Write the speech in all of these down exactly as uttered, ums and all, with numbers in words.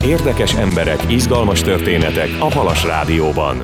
Érdekes emberek, izgalmas történetek a Halas Rádióban.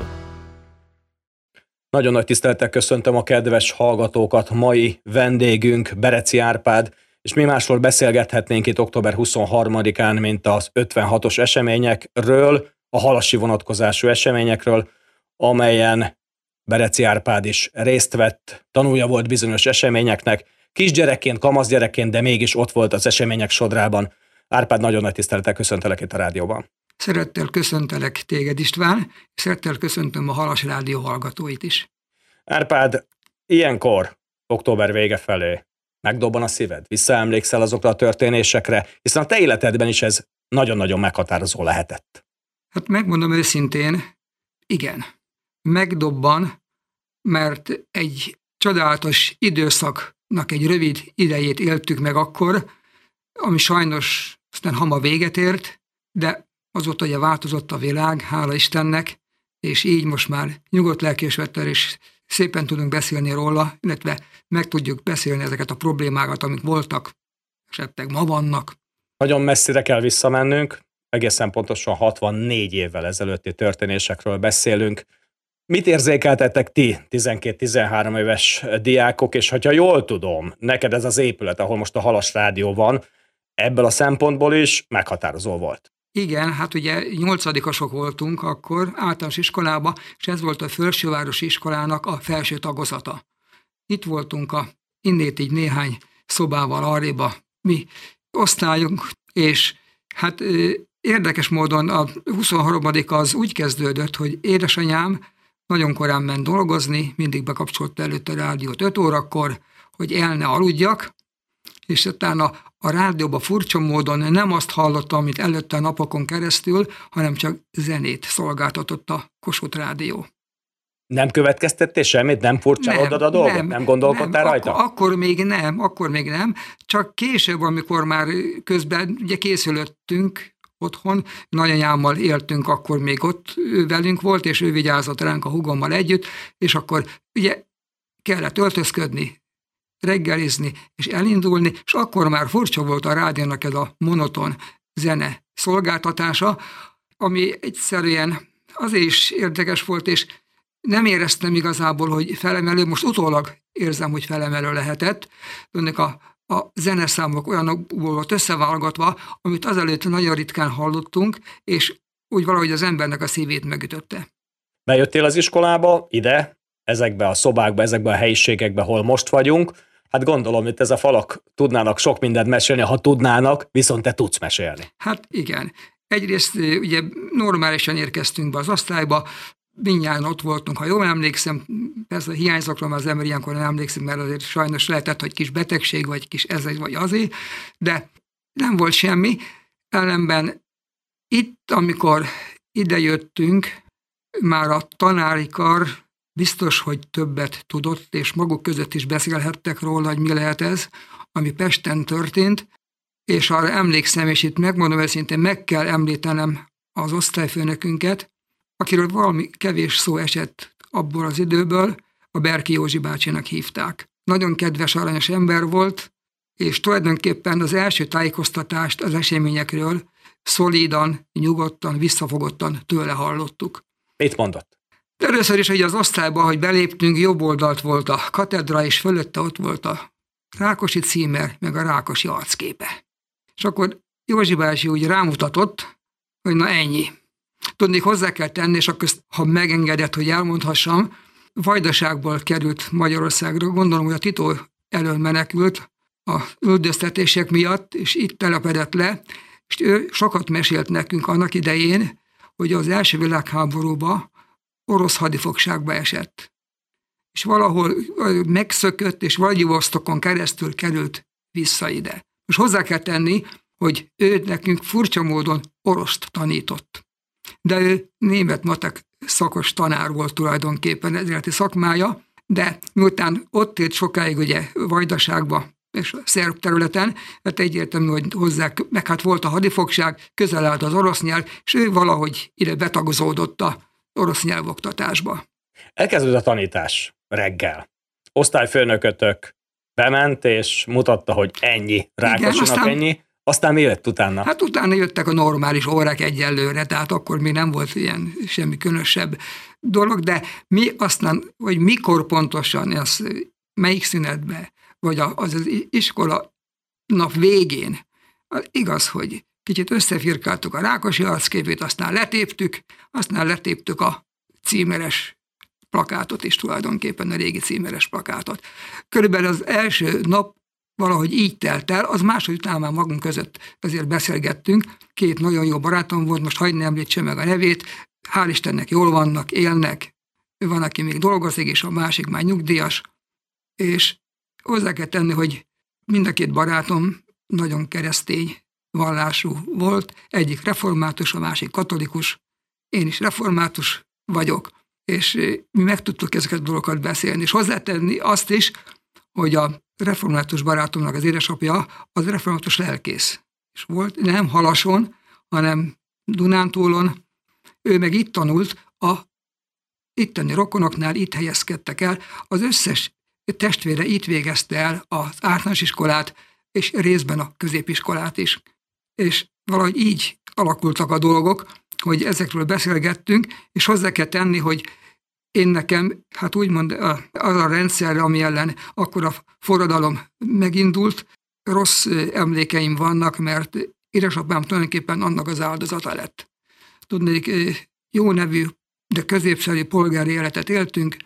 Nagyon nagy tisztelettel köszöntöm a kedves hallgatókat. Mai vendégünk Bereci Árpád, és mi másról beszélgethetnénk itt október huszonharmadikán, mint az ötvenhatos eseményekről, a halasi vonatkozású eseményekről, amelyen Bereci Árpád is részt vett, tanulja volt bizonyos eseményeknek, kisgyerekként, kamaszgyerekként, de mégis ott volt az események sodrában. Árpád, nagyon nagy tisztelettel köszöntelek itt a rádióban. Szeretettel köszöntelek téged, István, és szeretettel köszöntöm a Halas Rádió hallgatóit is. Árpád, ilyenkor, október vége felé megdobban a szíved? Visszaemlékszel azokra a történésekre? Hiszen a te életedben is ez nagyon-nagyon meghatározó lehetett. Hát megmondom őszintén, igen. Megdobban, mert egy csodálatos időszaknak egy rövid idejét éltük meg akkor, ami sajnos aztán hamar véget ért, de azóta ugye változott a világ, hála Istennek, és így most már nyugodt lelkiismerettel és szépen tudunk beszélni róla, illetve meg tudjuk beszélni ezeket a problémákat, amik voltak, esetleg ma vannak. Nagyon messzire kell visszamennünk, egészen pontosan hatvannégy évvel ezelőtti történésekről beszélünk. Mit érzékeltettek ti, tizenkét-tizenhárom éves diákok, és hogyha jól tudom, neked ez az épület, ahol most a Halas Rádió van, ebből a szempontból is meghatározó volt. Igen, hát ugye nyolcadikasok voltunk akkor általános iskolában, és ez volt a Felsővárosi Iskolának a felső tagozata. Itt voltunk a innét így néhány szobával arrébb a mi osztályunk, és hát érdekes módon a huszonharmadik az úgy kezdődött, hogy édesanyám nagyon korán ment dolgozni, mindig bekapcsolta előtt a rádiót öt órakor, hogy el ne aludjak, és utána a rádióban furcsa módon nem azt hallottam, amit előtte a napokon keresztül, hanem csak zenét szolgáltatott a Kossuth Rádió. Nem következtettél semmit? Nem furcsálódod a dolgot? Nem, nem gondolkodtál nem, rajta? Akkor, akkor még nem, akkor még nem. Csak később, amikor már közben ugye készülöttünk otthon, nagyanyámmal éltünk, akkor még ott ő velünk volt, és ő vigyázott ránk a húgommal együtt, és akkor ugye kellett öltözködni, reggelizni és elindulni, és akkor már furcsa volt a rádiónak ez a monoton zene szolgáltatása, ami egyszerűen azért is érdekes volt, és nem éreztem igazából, hogy felemelő, most utólag érzem, hogy felemelő lehetett. Önnek a, a zeneszámok olyanokból volt összeválogatva, amit azelőtt nagyon ritkán hallottunk, és úgy valahogy az embernek a szívét megütötte. Bejöttél az iskolába, ide, ezekbe a szobákba, ezekbe a helyiségekbe, hol most vagyunk. Hát gondolom, itt ez a falak tudnának sok mindent mesélni, ha tudnának, viszont te tudsz mesélni. Hát igen. Egyrészt ugye normálisan érkeztünk be az osztályba, mindjárt ott voltunk, ha jól emlékszem, persze hiányzókról már az ember ilyenkor nem emlékszik, mert azért sajnos lehetett, hogy kis betegség, vagy kis ez vagy azért, de nem volt semmi. Ellenben itt, amikor idejöttünk, már a tanári kar biztos, hogy többet tudott, és maguk között is beszélhettek róla, hogy mi lehet ez, ami Pesten történt, és arra emlékszem, és itt megmondom őszintén, meg kell említenem az osztályfőnökünket, akiről valami kevés szó esett abból az időből, a Berki Józsi bácsinak hívták. Nagyon kedves, aranyos ember volt, és tulajdonképpen az első tájékoztatást az eseményekről szolidan, nyugodtan, visszafogottan tőle hallottuk. Mit mondott? De először is, hogy az osztályban, hogy beléptünk, jobb oldalt volt a katedra, és fölötte ott volt a Rákosi címer, meg a Rákosi arcképe. És akkor Józsi bácsi úgy rámutatott, hogy na ennyi. Tudni, hozzá kell tenni, és akkor, ha megengedett, hogy elmondhassam, Vajdaságból került Magyarországra, gondolom, hogy a Tito elől menekült a üldöztetések miatt, és itt telepedett le, és ő sokat mesélt nekünk annak idején, hogy az első világháborúban orosz hadifogságba esett. És valahol megszökött, és Vladivostokon keresztül került vissza ide. Most hozzá kell tenni, hogy ő nekünk furcsa módon oroszt tanított. De ő német matek szakos tanár volt tulajdonképpen, ezért szakmája, de miután ott élt sokáig ugye Vajdaságba és a szerb területen, hát egyértelmű, hogy hozzák, meg hát volt a hadifogság, közel állt az orosz nyelv, és ő valahogy ide betagozódott a orosz nyelvoktatásba. Elkezdődött a tanítás reggel. Osztályfőnökötök bement, és mutatta, hogy ennyi, Rákosinak ennyi. Aztán mi lett utána? Hát utána jöttek a normális órák egyelőre, tehát akkor még nem volt ilyen semmi különösebb dolog, de mi aztán, hogy mikor pontosan, az melyik szünetben, vagy az, az iskola nap végén, az igaz, hogy kicsit összefirkáltuk a Rákosi arcképét, aztán letéptük, aztán letéptük a címeres plakátot is, tulajdonképpen a régi címeres plakátot. Körülbelül az első nap valahogy így telt el, az második után már magunk között azért beszélgettünk. Két nagyon jó barátom volt, most hagyd ne említse meg a nevét, hál' Istennek jól vannak, élnek, van, aki még dolgozik, és a másik már nyugdíjas, és hozzá kell tenni, hogy mind a két barátom nagyon keresztény vallású volt, egyik református, a másik katolikus, én is református vagyok, és mi meg tudtuk ezeket a dolgokat beszélni, és hozzátenni azt is, hogy a református barátomnak az édesapja az református lelkész. És volt nem Halason, hanem Dunántúlon, ő meg itt tanult, a itteni rokonoknál itt helyezkedtek el, az összes testvére itt végezte el az általános iskolát, és részben a középiskolát is. És valahogy így alakultak a dolgok, hogy ezekről beszélgettünk, és hozzá kell tenni, hogy én nekem, hát úgymond az a rendszer, ami ellen akkor a forradalom megindult, rossz emlékeim vannak, mert édesapám tulajdonképpen annak az áldozata lett. Tudnék, jó nevű, de középszerű polgári életet éltünk,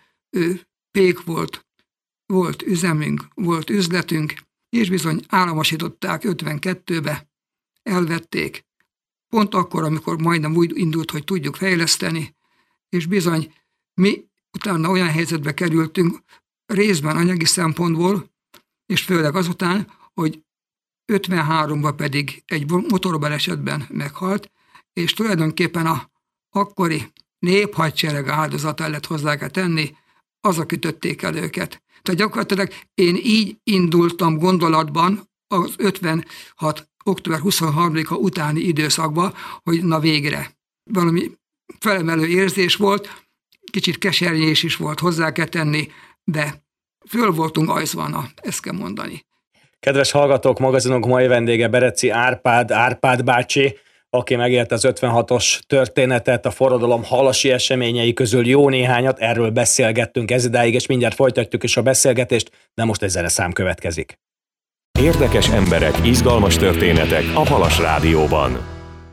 pék volt, volt üzemünk, volt üzletünk, és bizony államosították ötvenkettőbe, elvették. Pont akkor, amikor majdnem úgy indult, hogy tudjuk fejleszteni, és bizony mi utána olyan helyzetbe kerültünk, részben anyagi szempontból, és főleg azután, hogy ötvenháromban pedig egy motorbalesetben meghalt, és tulajdonképpen a akkori néphadsereg áldozata lett, hozzá kell tenni, azok ütötték el őket. Tehát gyakorlatilag én így indultam gondolatban az ötvenhat október huszonharmadika utáni időszakban, hogy na végre. Valami felemelő érzés volt, kicsit kesernyés is volt, hozzá kell tenni, de föl voltunk ajzva, ezt kell mondani. Kedves hallgatók, magazinunk mai vendége Beretsy Árpád, Árpád bácsi, aki megélte az ötvenhatos történetet, a forradalom halasi eseményei közül jó néhányat, erről beszélgettünk ezidáig, és mindjárt folytatjuk is a beszélgetést, de most egy zeneszám következik. Érdekes emberek, izgalmas történetek a Halas Rádióban.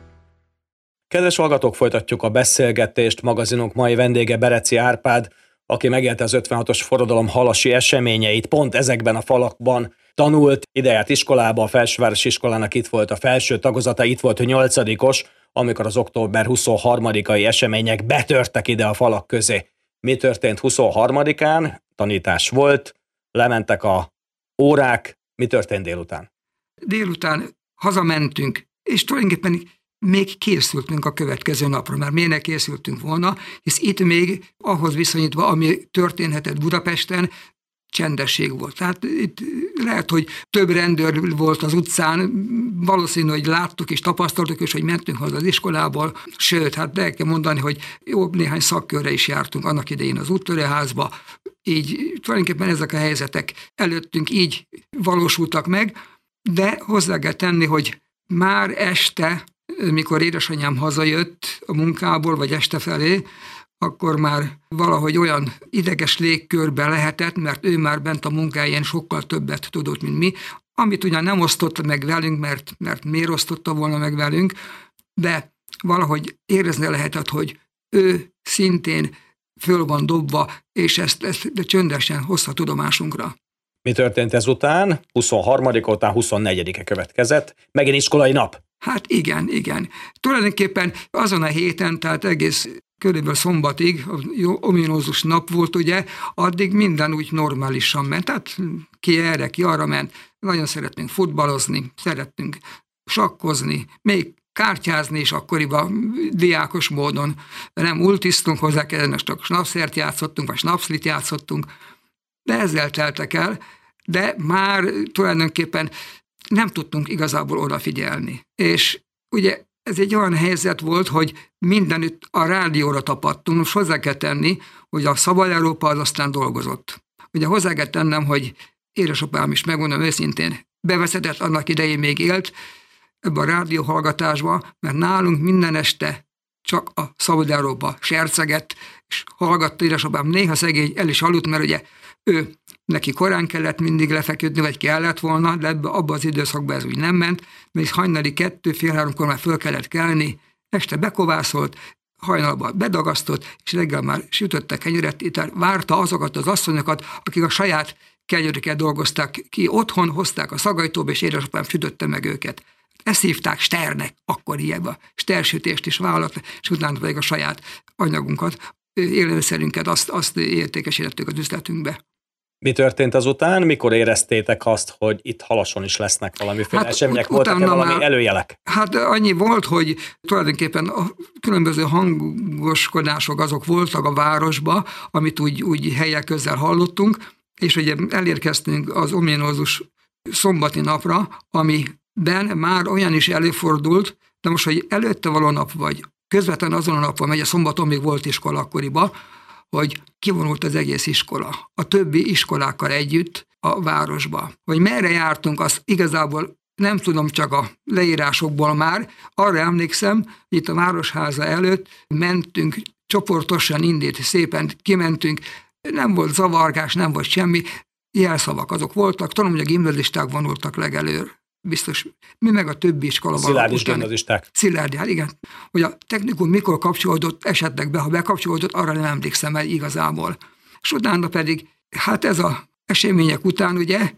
Kedves hallgatók, folytatjuk a beszélgetést, magazinunk mai vendége Beretsy Árpád, aki megélte az ötvenhatos forradalom halasi eseményeit, pont ezekben a falakban tanult, ide járt iskolába, a Felsővárosi Iskolának itt volt a felső tagozata, itt volt a nyolcadikos, amikor az október huszonharmadikai események betörtek ide a falak közé. Mi történt huszonharmadikán? Tanítás volt, lementek a órák, mi történt délután? Délután hazamentünk, és tulajdonképpen még készültünk a következő napra, mert miért ne készültünk volna, hisz itt még ahhoz viszonyítva, ami történhetett Budapesten, csendesség volt. Tehát itt lehet, hogy több rendőr volt az utcán, valószínű, hogy láttuk és tapasztaltuk is, hogy mentünk haza az iskolából, sőt, hát le kell mondani, hogy jó néhány szakkörre is jártunk annak idején az úttörőházba, így tulajdonképpen ezek a helyzetek előttünk így valósultak meg, de hozzá kell tenni, hogy már este, mikor édesanyám hazajött a munkából, vagy este felé, akkor már valahogy olyan ideges légkörbe lehetett, mert ő már bent a munkáján sokkal többet tudott, mint mi, amit ugyan nem osztotta meg velünk, mert, mert miért osztotta volna meg velünk, de valahogy érezni lehetett, hogy ő szintén föl van dobva, és ezt, ezt de csöndesen hozta tudomásunkra. Mi történt ezután? huszonharmadika után huszonnegyedike következett, megint iskolai nap. Hát igen, igen. Tulajdonképpen azon a héten, tehát egész körülbelül szombatig, ominózus nap volt, ugye, addig minden úgy normálisan ment. Tehát ki erre, ki arra ment. Nagyon szeretnénk futballozni, szerettünk sakkozni, még kártyázni is akkoriban diákos módon. Nem ultisztunk hozzá, kezdenek csak snapszert játszottunk, vagy snapszlit játszottunk, de ezzel teltek el, de már tulajdonképpen nem tudtunk igazából odafigyelni. És ugye ez egy olyan helyzet volt, hogy mindenütt a rádióra tapadtunk, most hozzá kell tenni, hogy a Szabad Európa az aztán dolgozott. Ugye hozzá kell tennem, hogy édesapám is, megmondom őszintén, beveszetett, annak idején még élt, ebbe a rádióhallgatásba, mert nálunk minden este csak a Szabad Európa serceget, és hallgatta édesapám, néha szegény el is aludt, mert ugye ő, neki korán kellett mindig lefeküdni, vagy kellett volna, de ebbe, abban az időszakban ez úgy nem ment, mert hajnali kettő, fél háromkor már föl kellett kelni, este bekovászolt, hajnalban bedagasztott, és reggel már sütötte kenyeret, itt várta azokat az asszonyokat, akik a saját kenyerüket dolgozták ki otthon, hozták a szagajtóba, és édesapám sütötte meg őket. Ezt hívták Sternek, akkor ilyenben. Stersütést is vállalt, és utána pedig a saját anyagunkat, élelmiszerünket, azt, azt értékesítettük az üzletünkbe. Mi történt azután? Mikor éreztétek azt, hogy itt Halason is lesznek valamiféle hát, események? Ut- voltak-e valami már, előjelek? Hát annyi volt, hogy tulajdonképpen a különböző hangoskodások azok voltak a városba, amit úgy, úgy helyek közel hallottunk, és ugye elérkeztünk az ominózus szombati napra, amiben már olyan is előfordult, de most, hogy előtte való nap vagy, közvetlenül azon a napon, megy a szombaton még volt iskola akkoriban, hogy kivonult az egész iskola, a többi iskolákkal együtt a városba. Hogy merre jártunk, azt igazából nem tudom, csak a leírásokból már. Arra emlékszem, hogy itt a Városháza előtt mentünk, csoportosan indít, szépen kimentünk, nem volt zavargás, nem volt semmi, jelszavak azok voltak. Tudom, hogy a gimnazisták vonultak legelőr. Biztos. Mi meg a többi iskola van. Szilárd is gimnazisták. Szilárd, hát igen. Hogy a technikum mikor kapcsolódott esetleg be, ha bekapcsolódott, arra nem emlékszem el igazából. És utána pedig, hát ez a események után, ugye,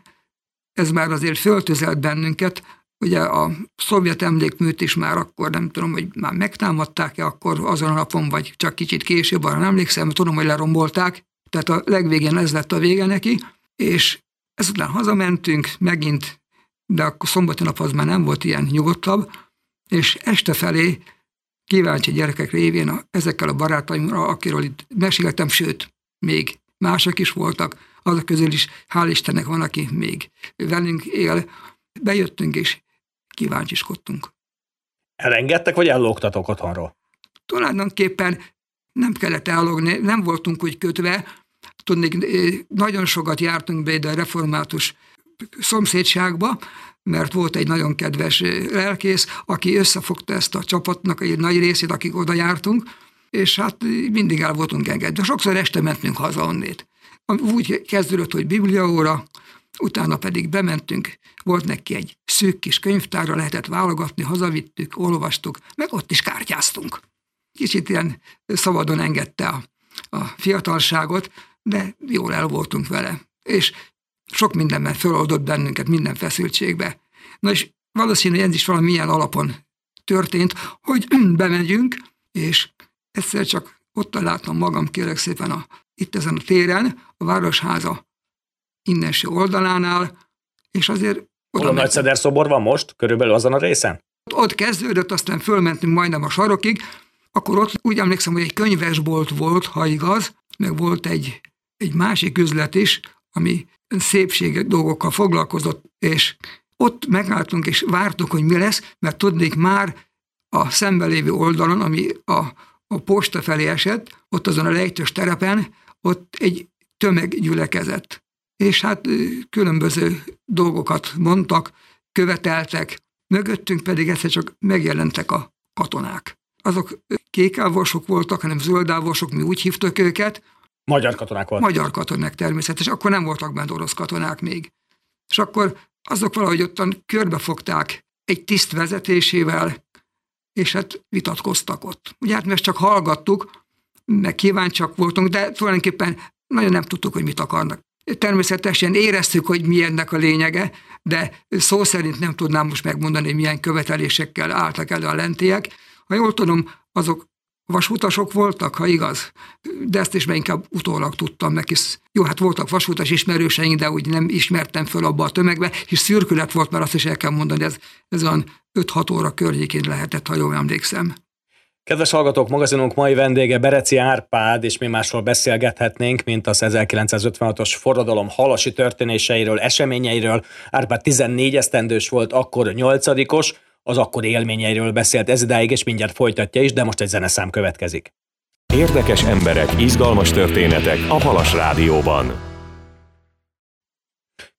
ez már azért föltözelt bennünket, ugye a szovjet emlékműt is már akkor, nem tudom, hogy már megtámadták-e akkor azon a napon, vagy csak kicsit később, arra nem emlékszem, mert tudom, hogy lerombolták, tehát a legvégén ez lett a vége neki, és ezután hazamentünk, megint, de akkor szombati nap az már nem volt ilyen nyugodtabb, és este felé kíváncsi gyerekek révén a, ezekkel a barátaimra, akiről itt meséltem, sőt, még mások is voltak, azok közül is, hál' Istennek van, aki még velünk él, bejöttünk és kíváncsiskodtunk. Elengedtek, vagy ellógtatok otthonról? Tulajdonképpen nem kellett ellógni, nem voltunk úgy kötve, tudnék, nagyon sokat jártunk be ide a református szomszédságba, mert volt egy nagyon kedves lelkész, aki összefogta ezt a csapatnak egy nagy részét, akik oda jártunk, és hát mindig el voltunk engedve. Sokszor este mentünk haza onnét. Úgy kezdődött, hogy bibliaóra, utána pedig bementünk, volt neki egy szűk kis könyvtárra, lehetett válogatni, hazavittük, olvastuk, meg ott is kártyáztunk. Kicsit ilyen szabadon engedte a, a fiatalságot, de jól el voltunk vele. És sok mindenben feloldott bennünket, minden feszültségbe. Na és valószínűleg ez is valamilyen alapon történt, hogy bemegyünk, és egyszer csak ott találtam magam, kérlek szépen, a, itt ezen a téren, a Városháza innenső oldalánál, és azért... Hol a Nagyszeder szobor van most? Körülbelül azon a részen? Ott kezdődött, aztán fölmentünk majdnem a sarokig, akkor ott úgy emlékszem, hogy egy könyvesbolt volt, ha igaz, meg volt egy, egy másik üzlet is, ami szépség dolgokkal foglalkozott, és ott megálltunk és vártuk, hogy mi lesz, mert tudnék már a szembelévő oldalon, ami a, a posta felé esett, ott azon a lejtős terepen, ott egy tömeg gyülekezett. És hát különböző dolgokat mondtak, követeltek, mögöttünk pedig egyszer csak megjelentek a katonák. Azok kékávosok voltak, hanem zöldávosok, mi úgy hívtuk őket. Magyar katonák voltak. Magyar katonák természetesen, akkor nem voltak bent orosz katonák még. És akkor azok valahogy ottan körbefogták egy tiszt vezetésével, és hát vitatkoztak ott. Ugye hát most csak hallgattuk, meg kíváncsiak voltunk, de tulajdonképpen nagyon nem tudtuk, hogy mit akarnak. Természetesen éreztük, hogy mi ennek a lényege, de szó szerint nem tudnám most megmondani, hogy milyen követelésekkel álltak elő a lentiek. Ha jól tudom, azok vasutasok voltak, ha igaz, de ezt is inkább utólag tudtam meg, hisz jó, hát voltak vasutas ismerőseink, de úgy nem ismertem föl abba a tömegbe, és szürkület volt, mert azt is el kell mondani, ez, ez olyan öt-hat óra környékén lehetett, ha jól emlékszem. Kedves hallgatók, magazinunk mai vendége Beretsy Árpád, és mi másról beszélgethetnénk, mint az ezerkilencszázötvenhatos forradalom halasi történéseiről, eseményeiről. Árpád tizennégy esztendős volt, akkor nyolcadikos, az akkor élményeiről beszélt ez idáig, és mindjárt folytatja is, de most egy zeneszám következik. Érdekes emberek, izgalmas történetek a Halas Rádióban.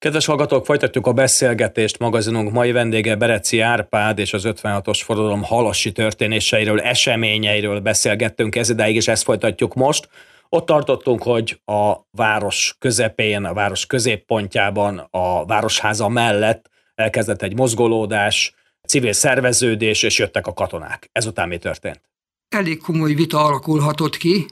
Kedves hallgatók, folytatjuk a beszélgetést. Magazinunk mai vendége Beretsy Árpád, és az ötvenhatos forradalom halassi történéseiről, eseményeiről beszélgettünk ez idáig, és ezt folytatjuk most. Ott tartottunk, hogy a város közepén, a város középpontjában, a Városháza mellett elkezdett egy mozgolódás, civil szerveződés, és jöttek a katonák. Ezután mi történt? Elég komoly vita alakulhatott ki,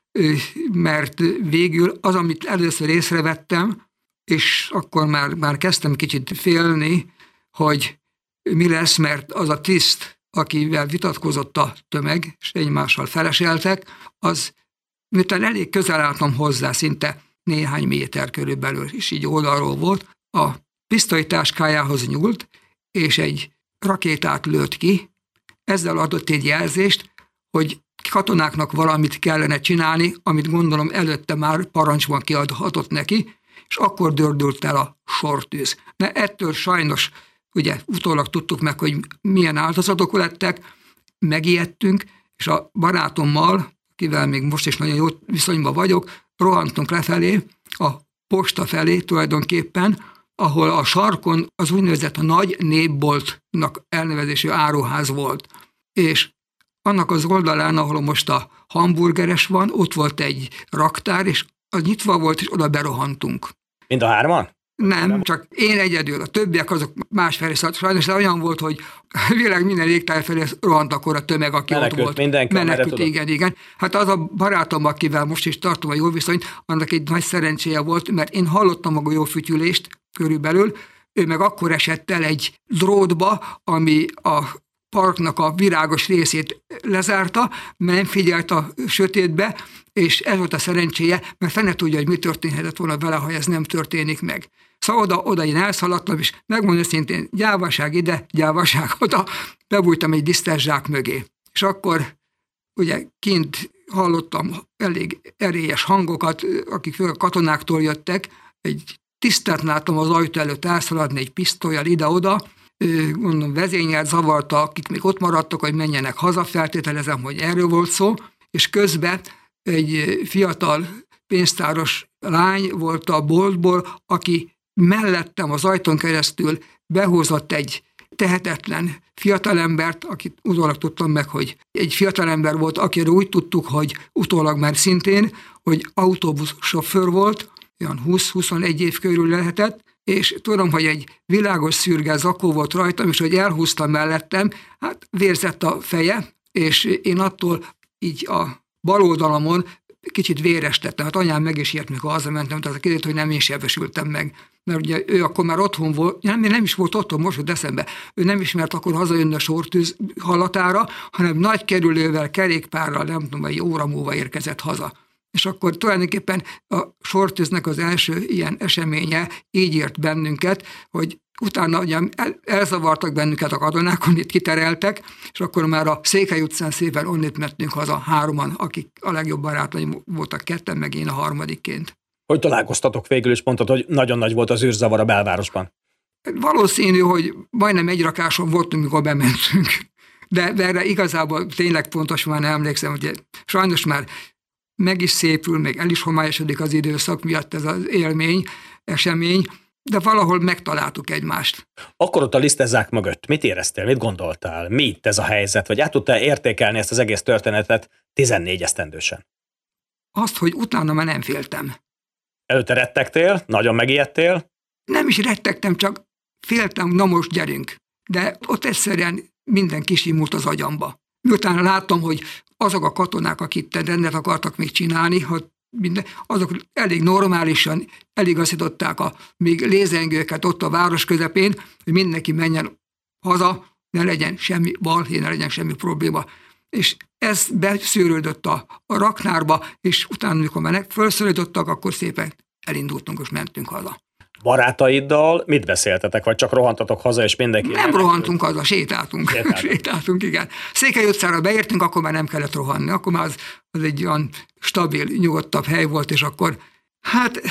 mert végül az, amit először észrevettem, és akkor már, már kezdtem kicsit félni, hogy mi lesz, mert az a tiszt, akivel vitatkozott a tömeg, és egymással feleseltek, az miután elég közel álltam hozzá, szinte néhány méter körülbelül, és így oldalról volt, a pisztolytáskájához nyúlt, és egy rakétát lőtt ki, ezzel adott egy jelzést, hogy katonáknak valamit kellene csinálni, amit gondolom előtte már parancsban kiadhatott neki, és akkor dördült el a sortűz. De ettől sajnos, ugye utólag tudtuk meg, hogy milyen áldozatok lettek, megijedtünk, és a barátommal, akivel még most is nagyon jó viszonyban vagyok, rohantunk lefelé, a posta felé tulajdonképpen, ahol a sarkon az úgynevezett a nagy népboltnak elnevezésű áruház volt. És annak az oldalán, ahol most a hamburgeres van, ott volt egy raktár, és az nyitva volt, és oda berohantunk. Mind a hárman? Nem, nem, csak én egyedül, a többiek azok másfelé, szóval sajnos olyan volt, hogy a világ minden légtáj felé rohant akkor a tömeg, aki menekült, ott volt. Mindenki, menekült, igen, igen. Hát az a barátom, akivel most is tartom a jó viszonyt, annak egy nagy szerencséje volt, mert én hallottam maga jó fütyülést körülbelül, ő meg akkor esett el egy drótba, ami a parknak a virágos részét lezárta, mert nem figyelt a sötétbe, és ez volt a szerencséje, mert fene tudja, hogy mi történhetett volna vele, ha ez nem történik meg. Szóval oda, oda én elszaladtam, és megmondom szintén, gyávaság ide, gyávaság oda, bebújtam egy disztes zsák mögé. És akkor ugye kint hallottam elég erélyes hangokat, akik főleg a katonáktól jöttek, egy tisztelt láttam az ajtó előtt elszaladni egy pisztollyal ide-oda, mondom, vezényelt, zavarta, akik még ott maradtak, hogy menjenek haza, feltételezem, hogy erről volt szó, és közben egy fiatal pénztáros lány volt a boltból, aki mellettem az ajtón keresztül behúzott egy tehetetlen fiatalembert, akit utólag tudtam meg, hogy egy fiatalember volt, akiről úgy tudtuk, hogy utólag már szintén, hogy autóbuszsofőr volt, olyan húsz-huszonegy év körül lehetett, és tudom, hogy egy világos szürge zakó volt rajtam, és hogy elhúztam mellettem, hát vérzett a feje, és én attól így a bal oldalamon kicsit véres tettem. Hát anyám meg is ért, mikor hazamentem, tehát kiderült, hogy nem én sebesültem meg. Mert ugye ő akkor már otthon volt, nem, nem is volt otthon, most jut eszembe. Ő nem ismert akkor hazajönni a sortűz hallatára, hanem nagy kerülővel, kerékpárral, nem tudom, egy óra múlva érkezett haza. És akkor tulajdonképpen a sortűznek az első ilyen eseménye így ért bennünket, hogy utána ugye el, elzavartak bennünket a katonák, onnit kitereltek, és akkor már a Székely utcán szépen onnit mentünk haza hárman, akik a legjobb barátaim voltak, ketten, meg én a harmadikként. Hogy találkoztatok végül, és mondtad, hogy nagyon nagy volt az űrzavar a belvárosban? Valószínű, hogy majdnem egy rakáson voltunk, mikor bementünk. De, de erre igazából tényleg pontosan már emlékszem, hogy sajnos már meg is szépül, meg el is homályosodik az időszak miatt ez az élmény, esemény, de valahol megtaláltuk egymást. Akkor ott a lisztezák mögött mit éreztél, mit gondoltál? Mi itt ez a helyzet? Vagy át tudtál értékelni ezt az egész történetet tizennégy esztendősen? Azt, hogy utána már nem féltem. Előtte rettegtél? Nagyon megijedtél? Nem is rettegtem, csak féltem, na most gyerünk. De ott egyszerűen minden kisimult az agyamba. Miután láttam, hogy azok a katonák, akik rendet akartak még csinálni, hogy minden, azok elég normálisan eligazították a még lézengőket ott a város közepén, hogy mindenki menjen haza, ne legyen semmi balhé, ne legyen semmi probléma. És ez beszűrődött a, a raktárba, és utána, amikor már felszólítottak, akkor szépen elindultunk, és mentünk haza. Barátaiddal mit beszéltetek, vagy csak rohantatok haza, és mindenki... Nem, nem rohantunk haza, sétáltunk. Sétáltunk. sétáltunk, igen. Székely utcára beértünk, akkor már nem kellett rohanni. Akkor már az, az egy olyan stabil, nyugodtabb hely volt, és akkor hát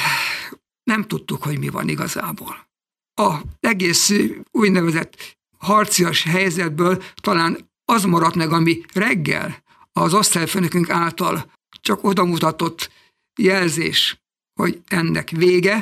nem tudtuk, hogy mi van igazából. A egész úgynevezett harcias helyzetből talán az maradt meg, ami reggel az osztályfőnökünk által csak odamutatott jelzés, hogy ennek vége,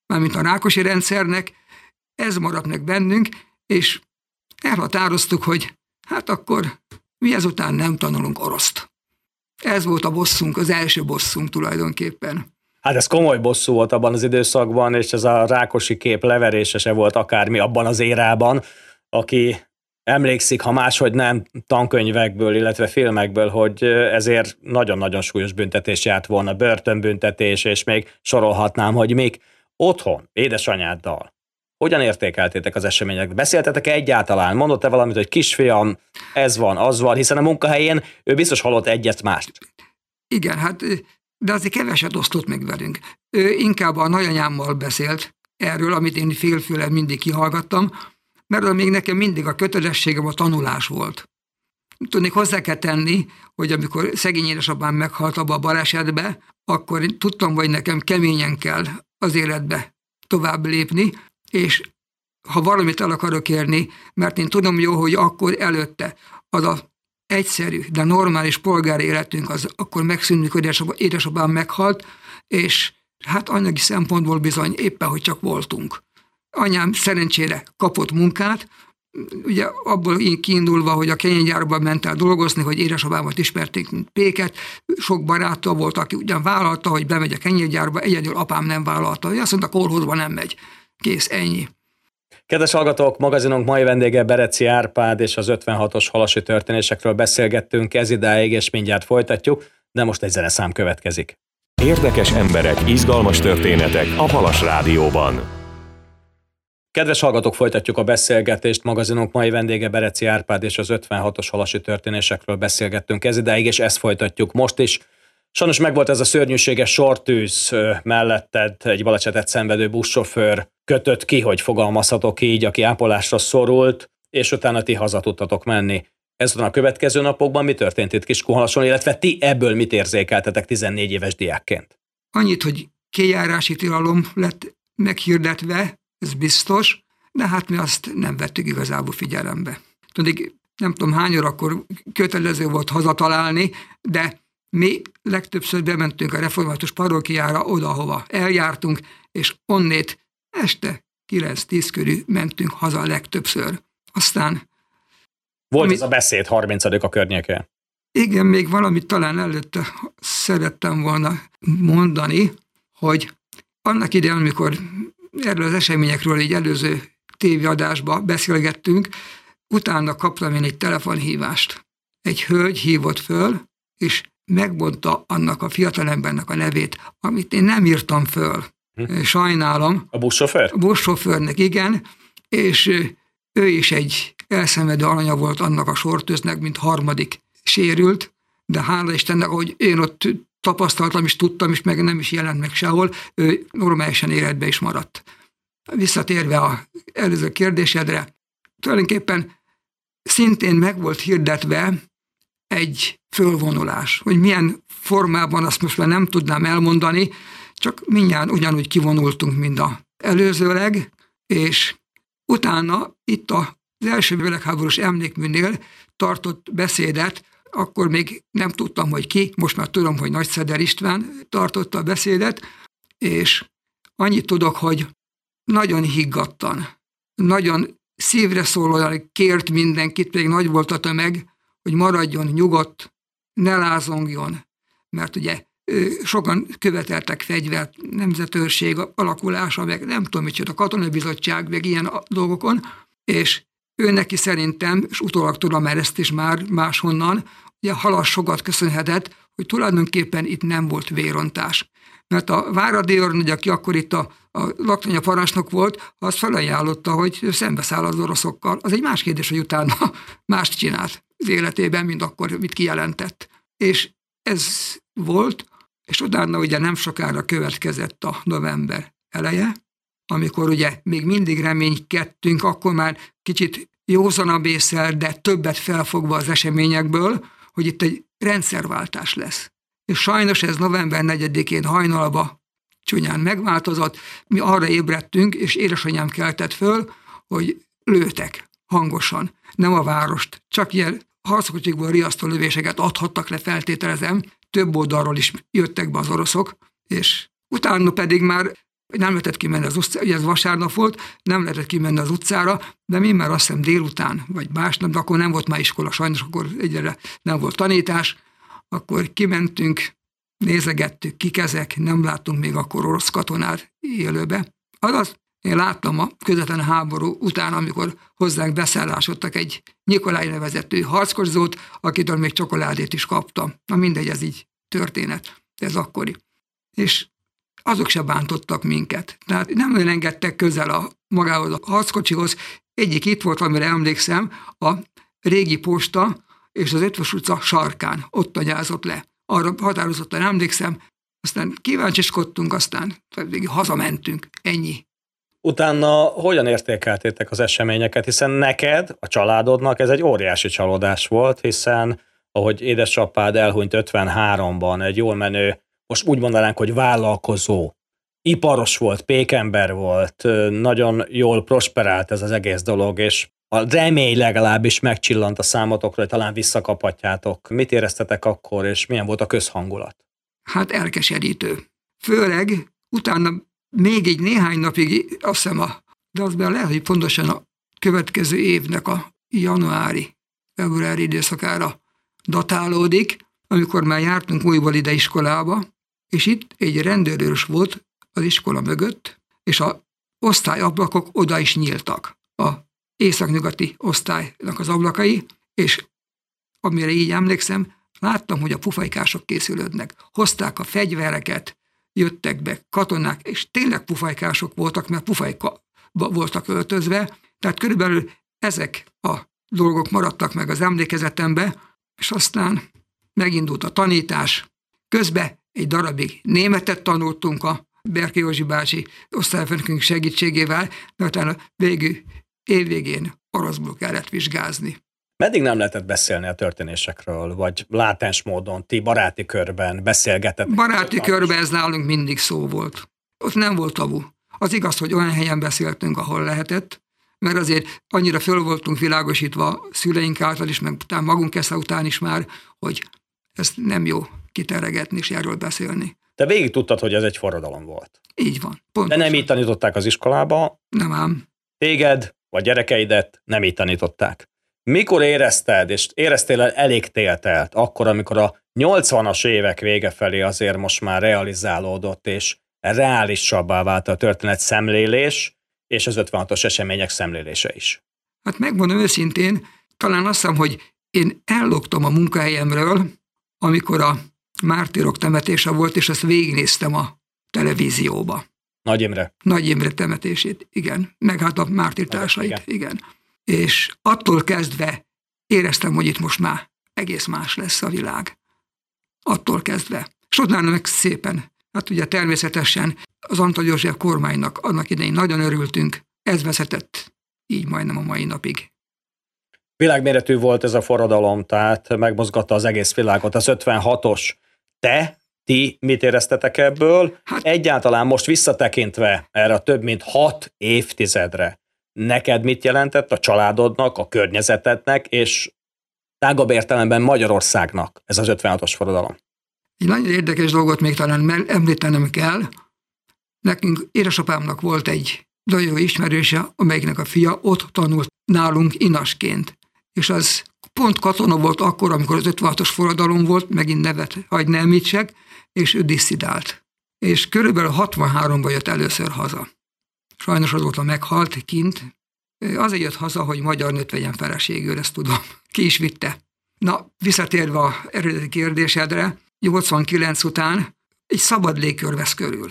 mármint a Rákosi rendszernek, ez maradt meg bennünk, és elhatároztuk, hogy hát akkor mi ezután nem tanulunk oroszt. Ez volt a bosszunk, az első bosszunk tulajdonképpen. Hát ez komoly bosszú volt abban az időszakban, és ez a Rákosi kép leverése se volt akármi abban az érában, aki emlékszik, ha máshogy nem tankönyvekből, illetve filmekből, hogy ezért nagyon-nagyon súlyos büntetés járt volna, börtönbüntetés, és még sorolhatnám, hogy még otthon, édesanyáddal. Hogyan értékeltétek az eseményeket? Beszéltetek-e egyáltalán? Mondott-e valamit, hogy kisfiam, ez van, az van, hiszen a munkahelyén ő biztos hallott egyet mást. Igen, hát, de azért keveset osztott meg velünk. Ő inkább a nagyanyámmal beszélt erről, amit én félfőle mindig kihallgattam, mert még nekem mindig a kötelességem a tanulás volt. Tudnék, hozzá kell tenni, hogy amikor szegény édesapám meghalt abba a balesetbe, akkor tudtam, hogy nekem keményen kell az életbe tovább lépni, és ha valamit el akarok érni, mert én tudom jó, hogy akkor előtte az a egyszerű, de normális polgári életünk az akkor megszűnik, hogy édesapám meghalt, és hát anyagi szempontból bizony éppen, hogy csak voltunk. Anyám szerencsére kapott munkát, ugye abból kiindulva, hogy a kenyérgyárban ment el dolgozni, hogy édesapámat ismerték, mint Péket, sok baráta volt, aki ugyan vállalta, hogy bemegy a kenyérgyárba, egyedül apám nem vállalta, hogy azt mondta, kórhozba nem megy. Kész, ennyi. Kedves hallgatók, magazinunk mai vendége Beretsy Árpád, és az ötvenhatos halasi történésekről beszélgettünk ez idáig, és mindjárt folytatjuk, de most egy zeneszám következik. Érdekes emberek, izgalmas történetek a Halas Rádióban. Kedves hallgatók, folytatjuk a beszélgetést. Magazinunk mai vendége Beretsy Árpád, és az ötvenhatos halasi történésekről beszélgettünk ez idáig, és ezt folytatjuk most is. Sajnos megvolt ez a szörnyűséges sortűz, melletted egy balesetet szenvedő buszsofőr kötött ki, hogy fogalmazhatok így, aki ápolásra szorult, és utána ti haza tudtatok menni. Ezután a következő napokban mi történt itt Kiskunhalason, illetve ti ebből mit érzékeltetek tizennégy éves diákként? Annyit, hogy kijárási tilalom lett meghirdetve, ez biztos, de hát mi azt nem vettük igazából figyelembe. Tudjuk, nem tudom hány órakor kötelező volt hazatalálni, de mi legtöbbször bementünk a református parókiára oda, hova eljártunk, és onnét este kilenc-tíz körül mentünk haza legtöbbször. Aztán... Volt ami, ez a beszéd harmincadika környékén? Igen, még valamit talán előtte szerettem volna mondani, hogy annak idején, amikor erről az eseményekről egy előző tévéadásba beszélgettünk, utána kaptam én egy telefonhívást. Egy hölgy hívott föl, és megmondta annak a fiatalembernek a nevét, amit én nem írtam föl. Hm. Sajnálom. A buszsofőr? A buszsofőrnek, igen, és ő is egy elszenvedő alanya volt annak a sortűznek, mint harmadik sérült, de hála Istennek, ahogy én ott tapasztaltam és tudtam, és meg nem is jelent meg sehol, ő normálisan életbe is maradt. Visszatérve az előző kérdésedre, tulajdonképpen szintén meg volt hirdetve egy fölvonulás, hogy milyen formában, azt most már nem tudnám elmondani, csak mindjárt ugyanúgy kivonultunk, mint az előzőleg, és utána itt az első világháborús emlékműnél tartott beszédet, akkor még nem tudtam, hogy ki, most már tudom, hogy Nagyszeder István tartotta a beszédet, és annyit tudok, hogy nagyon higgadtan, nagyon szívre szólóan kért mindenkit, még nagy volt a tömeg, hogy maradjon nyugodt, ne lázongjon, mert ugye sokan követeltek fegyvert, nemzetőrség alakulása, meg nem tudom micsoda, katonai bizottság, meg ilyen dolgokon, és ő neki szerintem, és utólag tudom már ezt is már máshonnan, ugye Halas sokat köszönhetett, hogy tulajdonképpen itt nem volt vérontás. Mert a Váradi őrnagy, aki akkor itt a, a laktanya parancsnok volt, az felajánlotta, hogy szembeszáll az oroszokkal. Az egy más kérdés, hogy utána mást csinált az életében, mint akkor, mit kijelentett. És ez volt, és utána ugye nem sokára következett a november eleje, amikor ugye még mindig reménykedtünk, akkor már kicsit józanabb ésszel, de többet felfogva az eseményekből, hogy itt egy rendszerváltás lesz. És sajnos ez november negyedikén hajnalba csúnyán megváltozott, mi arra ébredtünk, és édesanyám keltett föl, hogy lőtek hangosan, nem a várost, csak ilyen harckocsikból riasztó lövéseket adhattak le, feltételezem, több oldalról is jöttek be az oroszok, és utána pedig már Nem lehetett kimenni az utcára, ugye ez vasárnap volt, nem lehetett kimenni az utcára, de mi már azt hiszem délután, vagy másnap, de akkor nem volt már iskola, sajnos akkor egyre nem volt tanítás, akkor kimentünk, nézegettük, kik ezek, nem láttunk még akkor orosz katonát élőbe. Azaz, én láttam a közvetlen háború után, amikor hozzánk beszállásodtak egy Nyikolaj nevezetű harckorzót, akitől még csokoládét is kaptam. Na mindegy, ez így történet, ez akkori. És azok se bántottak minket. Tehát nem nagyon engedtek közel a magához a harckocsihoz. Egyik itt volt, amire emlékszem, a régi posta és az Ötvös utca sarkán, ott anyázott le. Arra határozottan emlékszem, aztán kíváncsiskodtunk, aztán végig hazamentünk. Ennyi. Utána hogyan értékeltétek az eseményeket, hiszen neked, a családodnak ez egy óriási csalódás volt, hiszen ahogy édesapád elhunyt ötvenháromban, egy jól menő, most úgy mondanánk, hogy vállalkozó, iparos volt, pékember volt, nagyon jól prosperált ez az egész dolog, és a remény legalábbis megcsillant a számotokra, hogy talán visszakaphatjátok. Mit éreztetek akkor, és milyen volt a közhangulat? Hát elkeserítő. Főleg utána még egy néhány napig, azt hiszem, a, de azben lehet, hogy pontosan a következő évnek a januári, februári időszakára datálódik, amikor már jártunk újból ide iskolába, és itt egy rendőrős volt az iskola mögött, és az osztályablakok oda is nyíltak. A északnyugati osztálynak az ablakai, és amire így emlékszem, láttam, hogy a pufajkások készülődnek. Hozták a fegyvereket, jöttek be katonák, és tényleg pufajkások voltak, mert pufajka voltak öltözve, tehát körülbelül ezek a dolgok maradtak meg az emlékezetembe, és aztán megindult a tanítás. Közben egy darabig németet tanultunk a Berki Józsi bácsi osztályfőnökünk segítségével, de utána végül évvégén oroszból kellett vizsgázni. Meddig nem lehetett beszélni a történésekről, vagy látens módon, ti baráti körben beszélgetettek? Baráti körben ez nálunk mindig szó volt. Ott nem volt tabu. Az igaz, hogy olyan helyen beszéltünk, ahol lehetett, mert azért annyira föl voltunk világosítva szüleink által is, meg utána magunk esze után is már, hogy ezt nem jó kiteregetni és erről beszélni. Te végig tudtad, hogy ez egy forradalom volt. Így van. Pontosan. De nem így tanították az iskolába? Nem ám. Téged, vagy gyerekeidet nem így tanították. Mikor érezted, és éreztél elég téltelt, akkor, amikor a nyolcvanas évek vége felé azért most már realizálódott, és reálisabbá vált a történet szemlélés, és az ötvenhatos események szemlélése is? Hát megmondom őszintén, talán azt hiszem, hogy én elloptam a munkahelyemről, amikor a mártírok temetése volt, és ezt végignéztem a televízióba. Nagy Imre. Nagy Imre temetését, igen. Meg hát a mártírtársait, igen. igen. És attól kezdve éreztem, hogy itt most már egész más lesz a világ. Attól kezdve. És utána meg szépen. Hát ugye természetesen az Antall József kormánynak annak idején nagyon örültünk. Ez vezetett így majdnem a mai napig. Világméretű volt ez a forradalom, tehát megmozgatta az egész világot. Az ötvenhatos. Te, ti mit éreztetek ebből? Hát, egyáltalán most visszatekintve erre a több mint hat évtizedre, neked mit jelentett, a családodnak, a környezetednek, és tágabb értelemben Magyarországnak ez az ötvenhatos forradalom? Egy nagyon érdekes dolgot még talán említenem kell. Nekünk édesapámnak volt egy nagyon jó ismerőse, amelyiknek a fia ott tanult nálunk inasként. És az pont katona volt akkor, amikor az ötvenhatos forradalom volt, megint nevet hagy ne említsek, és ő disszidált. És körülbelül hatvanháromban jött először haza. Sajnos azóta meghalt kint. Azért jött haza, hogy magyar nőt vegyen feleségül, ezt tudom. Ki is vitte. Na, visszatérve a eredeti kérdésedre, nyolcvankilenc után egy szabad légkör vesz körül.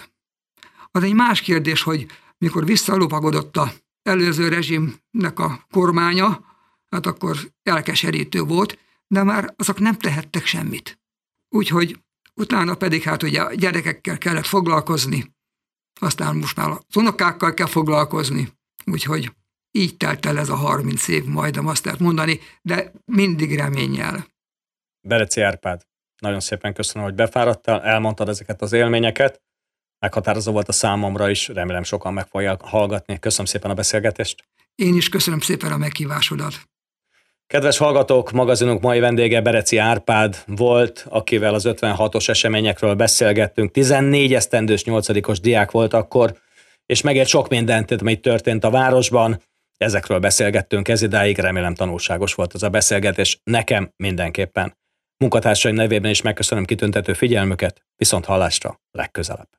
Az egy más kérdés, hogy mikor visszalopagodott az előző rezsimnek a kormánya, hát akkor elkeserítő volt, de már azok nem tehettek semmit. Úgyhogy utána pedig hát ugye a gyerekekkel kellett foglalkozni, aztán most már az unokákkal kell foglalkozni, úgyhogy így telt el ez a harminc év, majdnem azt lehet mondani, de mindig reménnyel. Beretsy Árpád, nagyon szépen köszönöm, hogy befáradtál, elmondtad ezeket az élményeket, meghatározó volt a számomra is, remélem sokan meg fogják hallgatni. Köszönöm szépen a beszélgetést. Én is köszönöm szépen a meghívásodat. Kedves hallgatók, magazinunk mai vendége Beretsy Árpád volt, akivel az ötvenhatos eseményekről beszélgettünk. tizennégy esztendős nyolcadikos diák volt akkor, és megért sok mindent, ami történt a városban. Ezekről beszélgettünk ez idáig, remélem tanulságos volt ez a beszélgetés, nekem mindenképpen. Munkatársaim nevében is megköszönöm kitüntető figyelmüket, viszont hallásra legközelebb.